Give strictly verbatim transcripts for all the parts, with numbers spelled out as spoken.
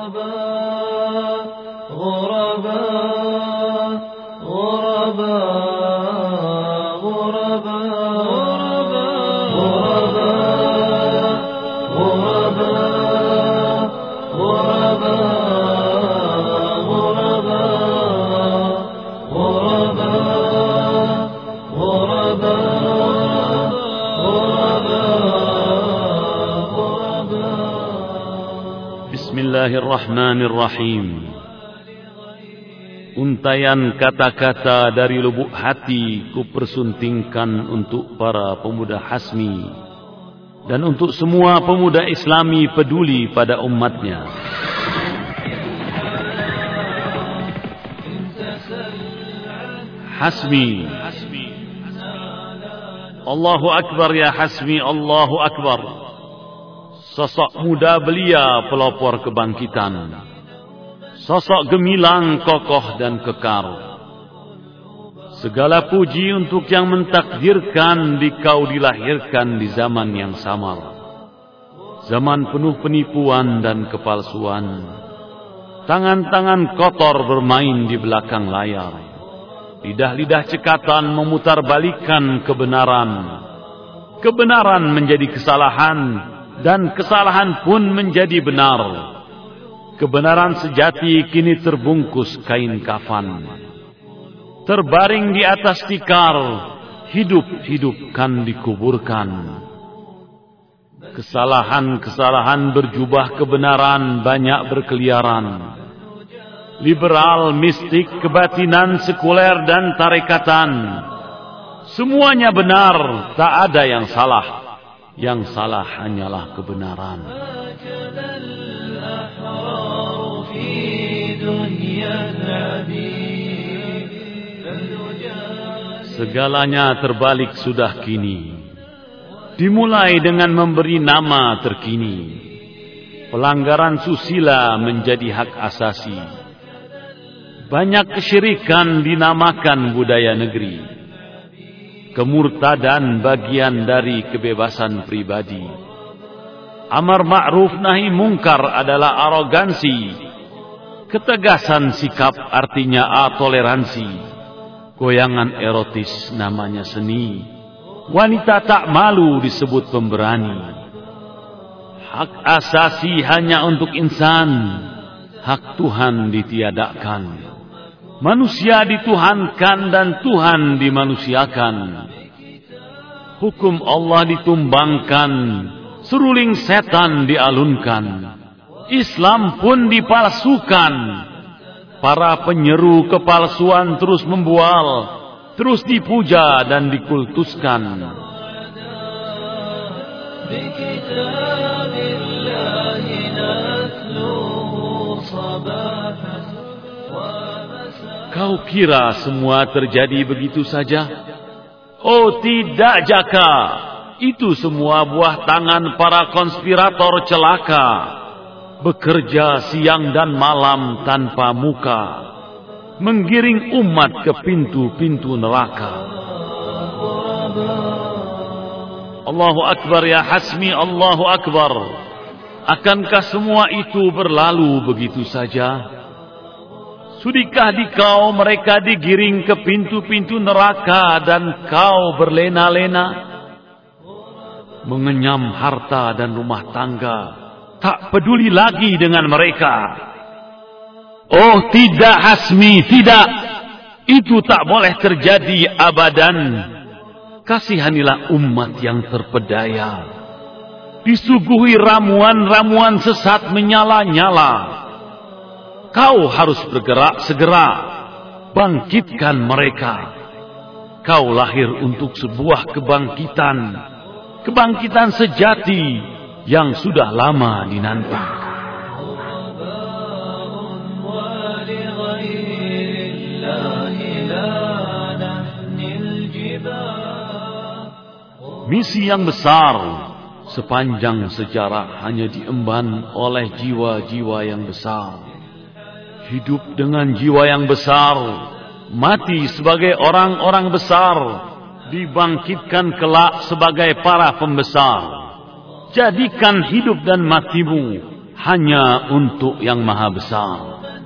Bismillahirrahmanirrahim. Untayan kata-kata dari lubuk hati ku persuntingkan untuk para pemuda Hasmi dan untuk semua pemuda Islami peduli pada umatnya. Hasmi, Allahu Akbar ya Hasmi, Allahu Akbar. Sosok muda belia pelopor kebangkitan, sosok gemilang kokoh dan kekar. Segala puji untuk yang mentakdirkan dikau dilahirkan di zaman yang samar, zaman penuh penipuan dan kepalsuan. Tangan-tangan kotor bermain di belakang layar, lidah-lidah cekatan memutarbalikkan kebenaran. Kebenaran menjadi kesalahan, dan kesalahan pun menjadi benar. Kebenaran sejati kini terbungkus kain kafan, terbaring di atas tikar, hidup-hidup kan dikuburkan. Kesalahan-kesalahan berjubah kebenaran banyak berkeliaran. Liberal, mistik, kebatinan, sekuler dan tarekatan, semuanya benar, tak ada yang salah. Yang salah hanyalah kebenaran. Segalanya terbalik sudah kini. Dimulai dengan memberi nama terkini. Pelanggaran susila menjadi hak asasi. Banyak kesyirikan dinamakan budaya negeri. Kemurtadan bagian dari kebebasan pribadi. Amar ma'ruf nahi mungkar adalah arogansi. Ketegasan sikap artinya atoleransi. Goyangan erotis namanya seni. Wanita tak malu disebut pemberani. Hak asasi hanya untuk insan. Hak Tuhan ditiadakan. Manusia dituhankan dan Tuhan dimanusiakan. Hukum Allah ditumbangkan, seruling setan dialunkan. Islam pun dipalsukan. Para penyeru kepalsuan terus membual, terus dipuja dan dikultuskan. Kau kira semua terjadi begitu saja? Oh tidak Jaka, itu semua buah tangan para konspirator celaka, bekerja siang dan malam tanpa muka, menggiring umat ke pintu-pintu neraka. Allahu Akbar ya Hasmi, Allahu Akbar. Akankah semua itu berlalu begitu saja? Sudikah dikau mereka digiring ke pintu-pintu neraka dan kau berlena-lena? Mengenyam harta dan rumah tangga, tak peduli lagi dengan mereka. Oh tidak Hasmi, tidak. Itu tak boleh terjadi abadan. Kasihanilah umat yang terpedaya. Disuguhi ramuan-ramuan sesat menyala-nyala. Kau harus bergerak segera, bangkitkan mereka. Kau lahir untuk sebuah kebangkitan, kebangkitan sejati yang sudah lama dinanti. Misi yang besar sepanjang sejarah hanya diemban oleh jiwa-jiwa yang besar. Hidup dengan jiwa yang besar, mati sebagai orang-orang besar, dibangkitkan kelak sebagai para pembesar. Jadikan hidup dan matimu hanya untuk yang maha besar.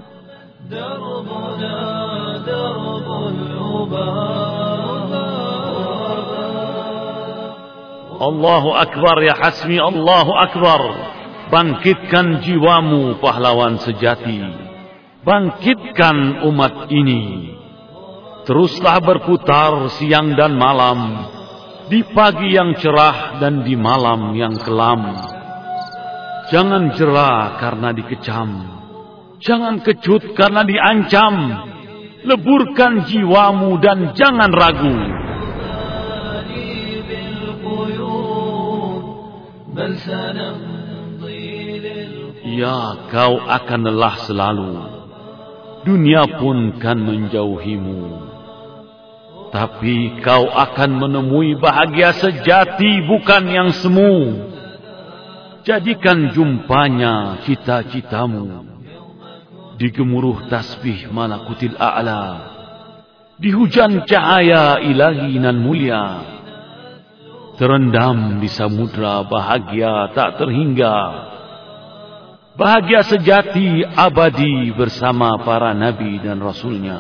Allahu Akbar ya Hasmi, Allahu Akbar. Bangkitkan jiwamu pahlawan sejati. Bangkitkan umat ini. Teruslah berputar siang dan malam, di pagi yang cerah dan di malam yang kelam. Jangan jera karena dikecam, jangan kecut karena diancam. Leburkan jiwamu dan jangan ragu. Ya, kau akan lelah selalu, dunia pun kan menjauhimu. Tapi kau akan menemui bahagia sejati, bukan yang semu. Jadikan jumpanya cita-citamu. Di gemuruh tasbih malakutil a'la, di hujan cahaya ilahi nan mulia, terendam di samudra bahagia tak terhingga. Bahagia sejati abadi bersama para nabi dan rasulnya.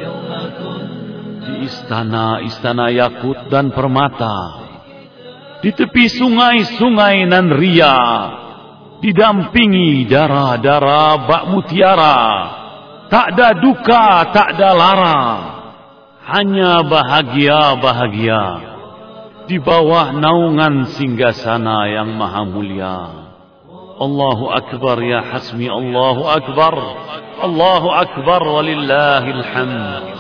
Di istana-istana yakut dan permata, di tepi sungai-sungai nan ria, didampingi dara-dara bak mutiara. Tak ada duka, tak ada lara, hanya bahagia-bahagia di bawah naungan singgasana yang maha mulia. Allahu Akbar ya Hasmi, Allahu Akbar, Allahu Akbar walillahil hamd.